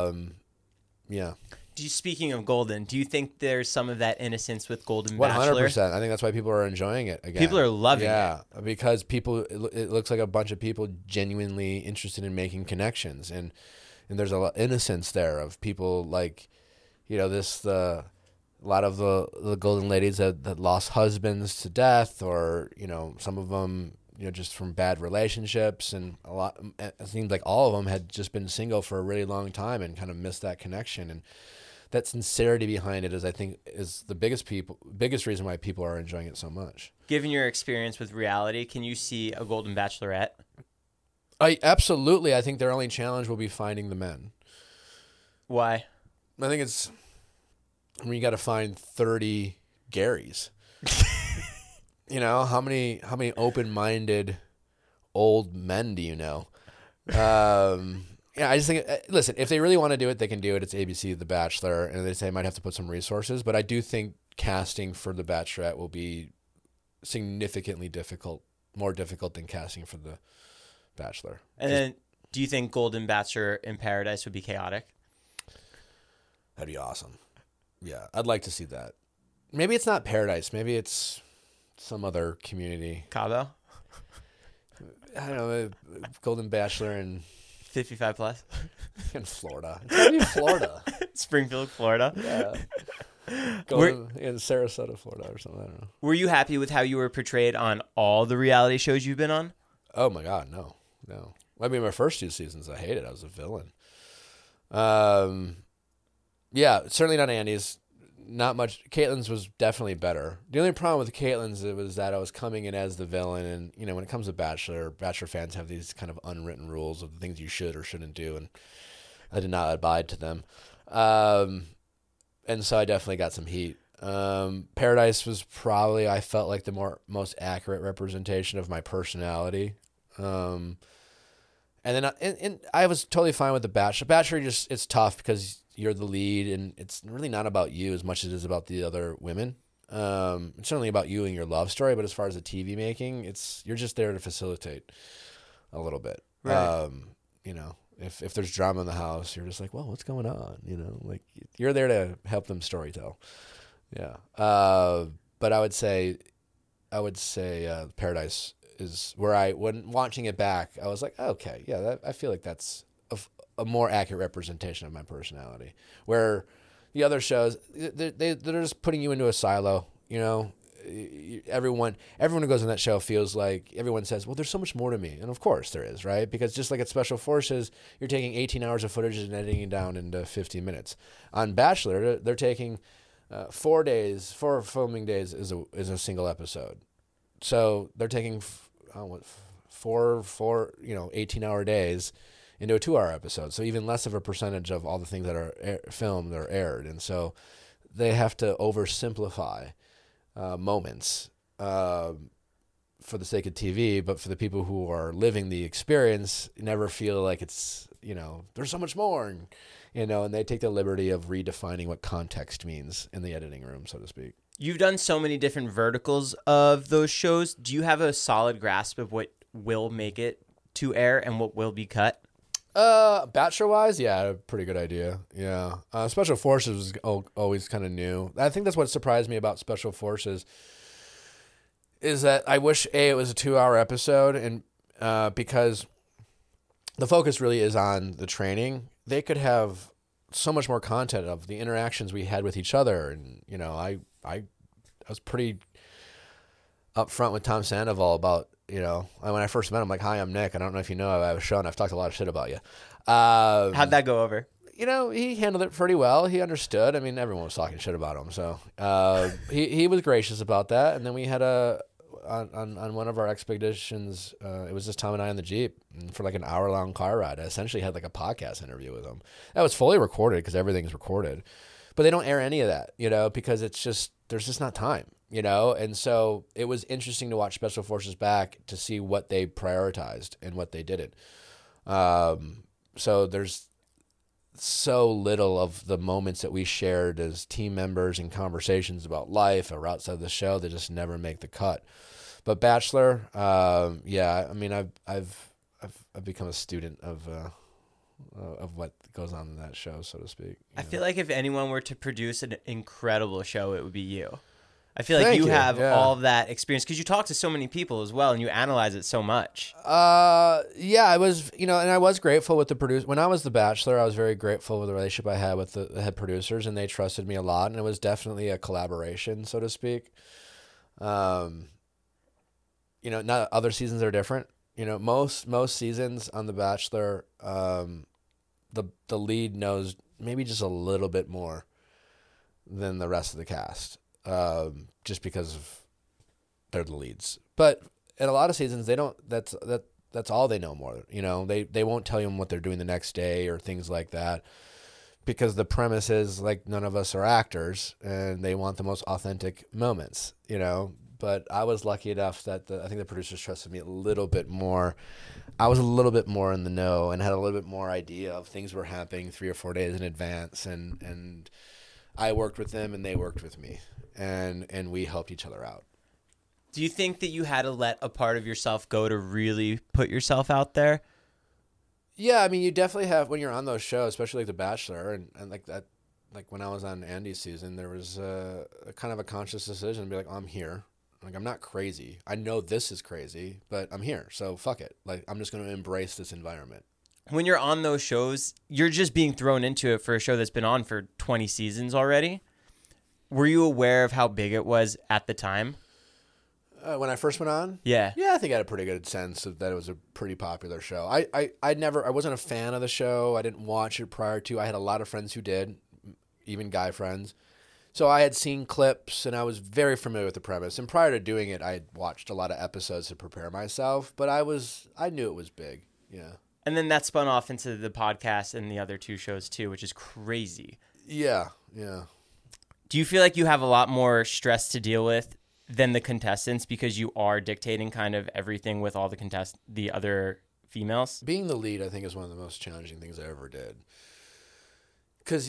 yeah. Speaking of Golden, do you think there's some of that innocence with Golden Bachelor? 100%. I think that's why people are enjoying it again. People are loving it. Yeah, because it looks like a bunch of people genuinely interested in making connections, and there's a lot of innocence there of people like, you know, a lot of the golden ladies that lost husbands to death, or, you know, some of them, you know, just from bad relationships, and it seems like all of them had just been single for a really long time and kind of missed that connection. And that sincerity behind it is the biggest reason why people are enjoying it so much. Given your experience with reality, can you see a Golden Bachelorette? Absolutely. I think their only challenge will be finding the men. Why? I think you got to find 30 Garys. You know, how many open-minded old men do you know? Yeah, I just think, listen, if they really want to do it, they can do it. It's ABC, The Bachelor, and they might have to put some resources. But I do think casting for The Bachelorette will be significantly more difficult than casting for The Bachelor. And then, do you think Golden Bachelor in Paradise would be chaotic? That'd be awesome. Yeah, I'd like to see that. Maybe it's not Paradise. Maybe it's some other community. Cabo? I don't know, Golden Bachelor and 55 plus? In Florida. It's going to be Florida. Springfield, Florida? Yeah. In Sarasota, Florida or something. I don't know. Were you happy with how you were portrayed on all the reality shows you've been on? Oh, my God, no. I mean, my first 2 seasons I hated. I was a villain. Yeah, certainly not Andy's. Not much. Caitlin's was definitely better. The only problem with Caitlin's was that I was coming in as the villain, and when it comes to Bachelor fans have these kind of unwritten rules of the things you should or shouldn't do, and I did not abide to them. And so I definitely got some heat. Paradise was probably, I felt like, the most accurate representation of my personality. And then I was totally fine with the Bachelor. Bachelor, it's tough because you're the lead, and it's really not about you as much as it is about the other women. It's certainly about you and your love story, but as far as the TV making, you're just there to facilitate a little bit. Right. If there's drama in the house, you're just like, well, what's going on? Like you're there to help them storytell. Yeah. But I would say Paradise is where when watching it back, I was like, okay, yeah, I feel like that's a more accurate representation of my personality. Where the other shows, they're just putting you into a silo. Everyone who goes on that show feels like everyone says, well, there's so much more to me. And of course there is, right? Because just like at Special Forces, you're taking 18 hours of footage and editing it down into 15 minutes. On Bachelor, they're taking 4 filming days is a single episode. So they're taking 4 18-hour days into a 2-hour episode. So even less of a percentage of all the things that are filmed or aired. And so they have to oversimplify moments for the sake of TV, but for the people who are living the experience, never feel like it's, there's so much more. And they take the liberty of redefining what context means in the editing room, so to speak. You've done so many different verticals of those shows. Do you have a solid grasp of what will make it to air and what will be cut? Bachelor-wise, yeah, a pretty good idea. Yeah. Special Forces was always kind of new. I think that's what surprised me about Special Forces is that I wish, it was a 2-hour episode, and because the focus really is on the training, they could have so much more content of the interactions we had with each other. And, I was pretty upfront with Tom Sandoval about, when I first met him, like, hi, I'm Nick. I don't know if you know, I have a show and I've talked a lot of shit about you. How'd that go over? He handled it pretty well. He understood. I mean, everyone was talking shit about him. So he was gracious about that. And then we had on one of our expeditions, it was just Tom and I on the Jeep for like an hour-long car ride. I essentially had like a podcast interview with him. That was fully recorded because everything's recorded. But they don't air any of that, because there's just not time. And so it was interesting to watch Special Forces back to see what they prioritized and what they didn't. So there's so little of the moments that we shared as team members and conversations about life or outside the show that just never make the cut. But Bachelor, yeah, I mean, I've become a student of what goes on in that show, so to speak. I feel like if anyone were to produce an incredible show, it would be you. I feel like you have all of that experience because you talk to so many people as well and you analyze it so much. Yeah, I was, and I was grateful with the producer. When I was the Bachelor, I was very grateful with the relationship I had with the head producers, and they trusted me a lot, and it was definitely a collaboration, so to speak. Not other seasons are different. Most seasons on The Bachelor, the lead knows maybe just a little bit more than the rest of the cast. Just because they're the leads. But in a lot of seasons, they don't. That's all they know more. They won't tell you what they're doing the next day or things like that, because the premise is like none of us are actors, and they want the most authentic moments. But I was lucky enough that I think the producers trusted me a little bit more. I was a little bit more in the know and had a little bit more idea of things were happening 3 or 4 days in advance, and I worked with them and they worked with me. And we helped each other out. Do you think that you had to let a part of yourself go to really put yourself out there? Yeah, I mean, you definitely have when you're on those shows, especially like The Bachelor and like that. Like when I was on Andy's season, there was a kind of a conscious decision to be like, I'm here. Like, I'm not crazy. I know this is crazy, but I'm here. So fuck it. Like, I'm just going to embrace this environment. When you're on those shows, you're just being thrown into it for a show that's been on for 20 seasons already. Were you aware of how big it was at the time? When I first went on? Yeah. Yeah, I think I had a pretty good sense of that it was a pretty popular show. I wasn't a fan of the show. I didn't watch it prior to. I had a lot of friends who did, even guy friends. So I had seen clips, and I was very familiar with the premise. And prior to doing it, I had watched a lot of episodes to prepare myself. But I knew it was big. Yeah. And then that spun off into the podcast and the other 2 shows too, which is crazy. Yeah, yeah. Do you feel like you have a lot more stress to deal with than the contestants because you are dictating kind of everything with all the other females? Being the lead, I think, is one of the most challenging things I ever did. Because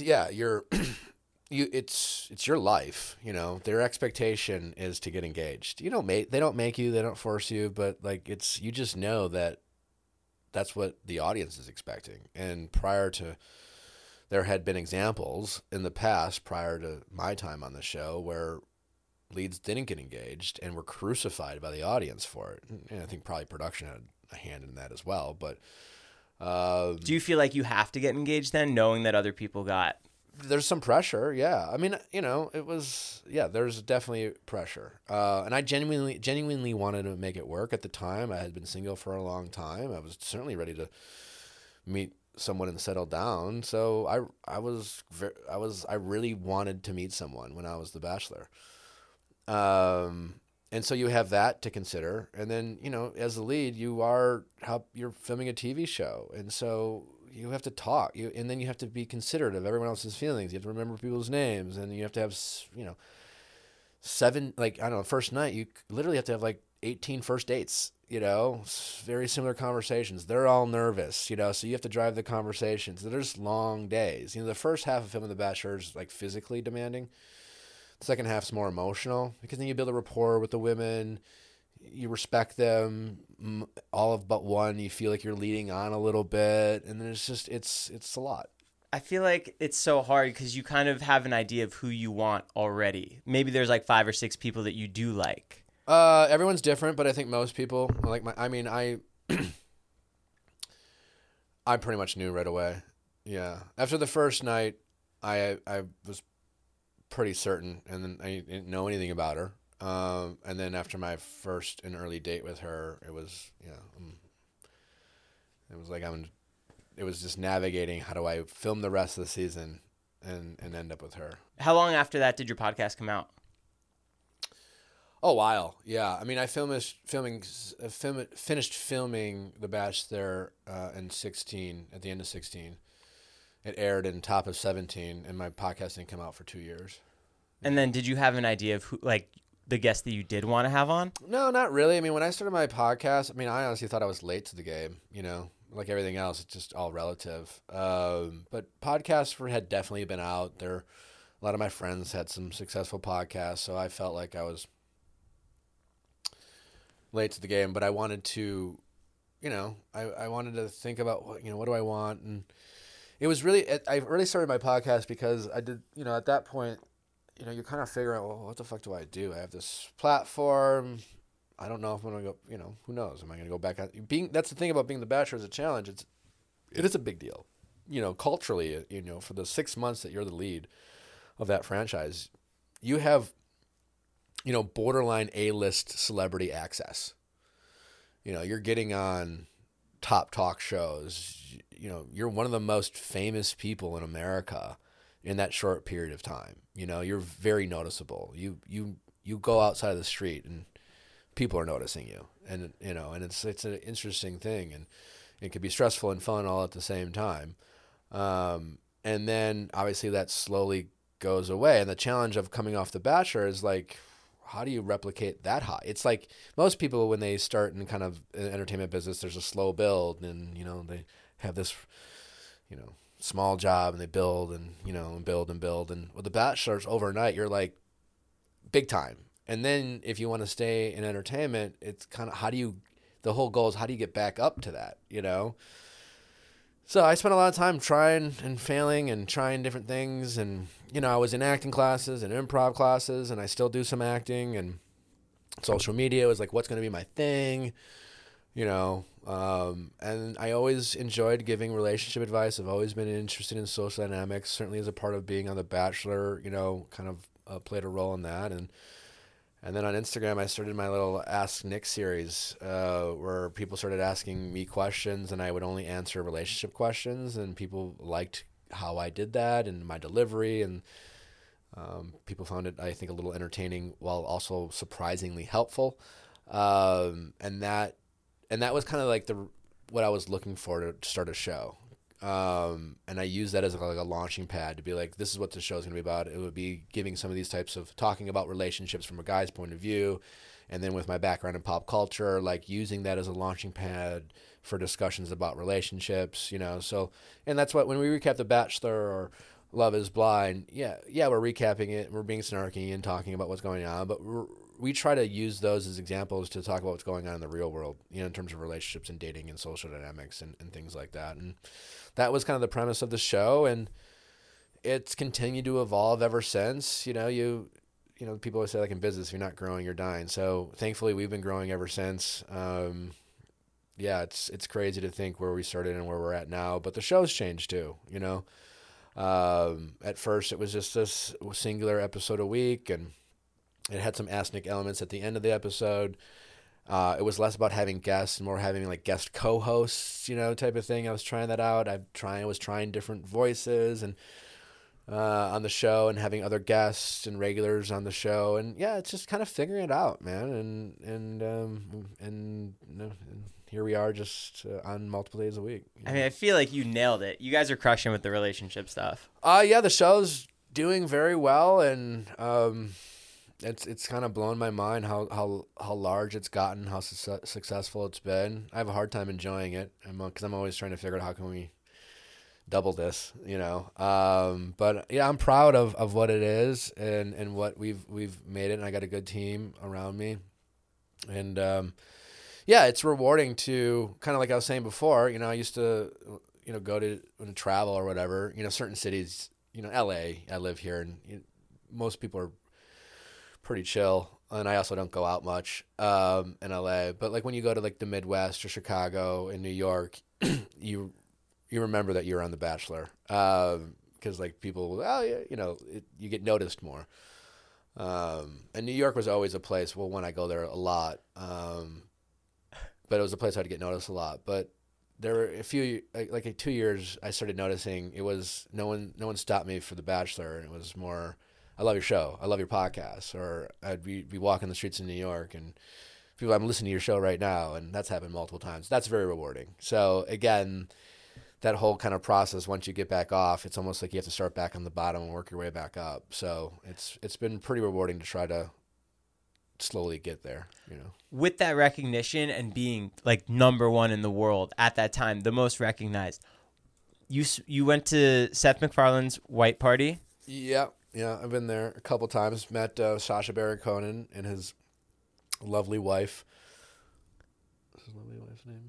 it's your life. Their expectation is to get engaged. They don't make you, they don't force you, but like you just know that that's what the audience is expecting. And prior to, there had been examples in the past prior to my time on the show where leads didn't get engaged and were crucified by the audience for it. And I think probably production had a hand in that as well. But do you feel like you have to get engaged then, knowing that other people got? There's some pressure, yeah. I mean, it was, yeah, there's definitely pressure. And I genuinely wanted to make it work at the time. I had been single for a long time. I was certainly ready to meet someone and settle down. So I really wanted to meet someone when I was The Bachelor. And so you have that to consider. And then, as the lead, you're filming a TV show. And so you have to talk, and then you have to be considerate of everyone else's feelings. You have to remember people's names, and you have to have, 7, first night, you literally have to have 18 first dates, very similar conversations. They're all nervous, so you have to drive the conversations. There's long days. The first half of filming The Bachelor is physically demanding. The second half's more emotional because then you build a rapport with the women. You respect them, all of but one. You feel like you're leading on a little bit, and then it's a lot. I feel like it's so hard because you kind of have an idea of who you want already. Maybe there's 5 or 6 people that you do like. Everyone's different, but I think most people I pretty much knew right away. Yeah, after the first night, I was pretty certain, and then I didn't know anything about her. And then after my first and early date with her, it was just navigating how do I film the rest of the season and end up with her. How long after that did your podcast come out? A while, yeah. I mean, I finished filming The Bachelor in 2016, at the end of 2016. It aired in top of 2017, and my podcast didn't come out for 2 years. And then did you have an idea of who, the guests that you did want to have on? No, not really. I mean, when I started my podcast, I honestly thought I was late to the game, like everything else, it's just all relative. But podcasts had definitely been out there. A lot of my friends had some successful podcasts, so I felt like I was late to the game, but I wanted to, I wanted to think about, what do I want? And it was really, I really started my podcast because I did, at that point, you kind of figure out, well, what the fuck do I do? I have this platform. I don't know if I'm going to go, who knows? Am I going to go back on that's the thing about being The Bachelor as a challenge. It is a big deal, culturally, for the 6 months that you're the lead of that franchise, you have, borderline A-list celebrity access. You're getting on top talk shows. You're one of the most famous people in America in that short period of time. You're very noticeable. You go outside of the street and people are noticing you, and and it's an interesting thing, and it can be stressful and fun all at the same time. And then obviously that slowly goes away, and the challenge of coming off The Bachelor is how do you replicate that high? It's like most people when they start in kind of an entertainment business, there's a slow build, and they have this small job, and they build and and build and build, and with The Bachelor's overnight, you're big time. And then if you want to stay in entertainment, it's kind of the whole goal is how do you get back up to that, So I spent a lot of time trying and failing and trying different things. And, I was in acting classes and improv classes, and I still do some acting, and social media was what's going to be my thing, and I always enjoyed giving relationship advice. I've always been interested in social dynamics, certainly as a part of being on The Bachelor, kind of played a role in that. And then on Instagram, I started my little Ask Nick series where people started asking me questions, and I would only answer relationship questions, and people liked how I did that and my delivery, and people found it, I think, a little entertaining while also surprisingly helpful. And that was kind of like what I was looking for to start a show. And I use that as like a launching pad to be like, this is what the show is going to be about. It would be giving some of these types of talking about relationships from a guy's point of view. And then with my background in pop culture, like using that as a launching pad for discussions about relationships, you know? So, and that's what, when we recap The Bachelor or Love is Blind, yeah, we're recapping it. We're being snarky and talking about what's going on, but we try to use those as examples to talk about what's going on in the real world, you know, in terms of relationships and dating and social dynamics and things like that. And that was kind of the premise of the show, and it's continued to evolve ever since. You know, people always say, like in business, if you're not growing, you're dying. So thankfully, we've been growing ever since. Yeah, it's crazy to think where we started and where we're at now, but the show's changed too, you know. At first, it was just this singular episode a week, and it had some Ask Nick elements at the end of the episode. It was less about having guests and more having like guest co-hosts, you know, type of thing. I was trying that out. I was trying different voices and on the show, and having other guests and regulars on the show. And yeah, it's just kind of figuring it out, man. And here we are, just on multiple days a week. I mean, I feel like you nailed it. You guys are crushing with the relationship stuff. Yeah, the show's doing very well, and it's kind of blown my mind how large it's gotten, how successful it's been. I have a hard time enjoying it because I'm always trying to figure out how can we double this, you know. But yeah, I'm proud of what it is and what we've made it, and I got a good team around me, and yeah, it's rewarding to kind of, like I was saying before, you know, I used to, you know, go to travel or whatever, you know, certain cities, you know, LA, I live here, and most people are pretty chill, and I also don't go out much in LA. But like when you go to like the Midwest or Chicago and New York, you remember that you're on The Bachelor because like people, you know, you get noticed more. And New York was always a place. Well, when I go there a lot, but it was a place I'd get noticed a lot. But there were a few, like 2 years, I started noticing it was no one stopped me for The Bachelor, and it was more, I love your show, I love your podcast, or I'd be walking the streets in New York and people, I'm listening to your show right now, and that's happened multiple times. That's very rewarding. So again, that whole kind of process, once you get back off, it's almost like you have to start back on the bottom and work your way back up. So it's been pretty rewarding to try to slowly get there, you know. With that recognition and being like number one in the world at that time, the most recognized, you went to Seth MacFarlane's white party? Yeah, I've been there a couple times. Met Sacha Baron Cohen and his lovely wife. What's his lovely wife's name?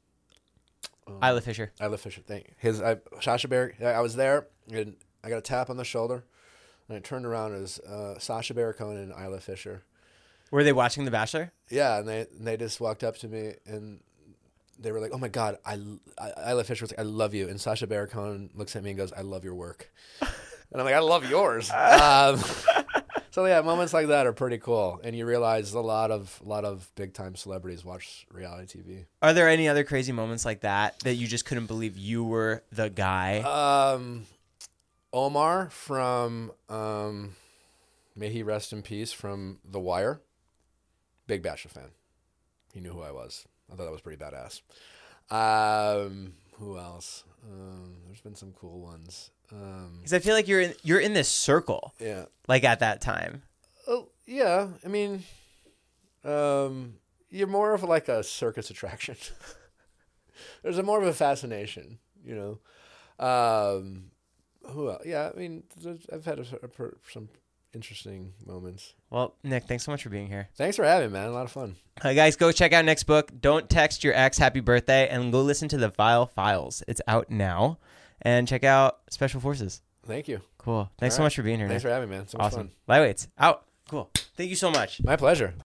Isla Fisher. Isla Fisher, thank you. Sacha Baron, I was there, and I got a tap on the shoulder, and I turned around, and it was Sacha Baron Cohen and Isla Fisher. Were they watching The Bachelor? Yeah, and they just walked up to me, and they were like, "Oh my God, Isla Fisher was like, I love you," and Sacha Baron Cohen looks at me and goes, "I love your work," and I'm like, "I love yours." So yeah, moments like that are pretty cool, and you realize a lot of big time celebrities watch reality TV. Are there any other crazy moments like that you just couldn't believe you were the guy? Omar from may he rest in peace, from The Wire. Big Bachelor fan. He knew who I was. I thought that was pretty badass. Who else? There's been some cool ones. Because I feel like you're in this circle. Yeah. Like at that time. Oh yeah. I mean, you're more of like a circus attraction. There's more of a fascination, you know. Who else? Yeah. I mean, I've had some interesting moments. Well, Nick, thanks so much for being here. Thanks for having me, man. A lot of fun. Guys, go check out Nick's book, Don't Text Your Ex Happy Birthday, and go listen to The Vile Files. It's out now. And check out Special Forces. Thank you. Cool. Thanks so much for being here, Thanks Nick. for having me, man. So much Awesome. fun. Lightweights, out. Cool. Thank you so much. My pleasure.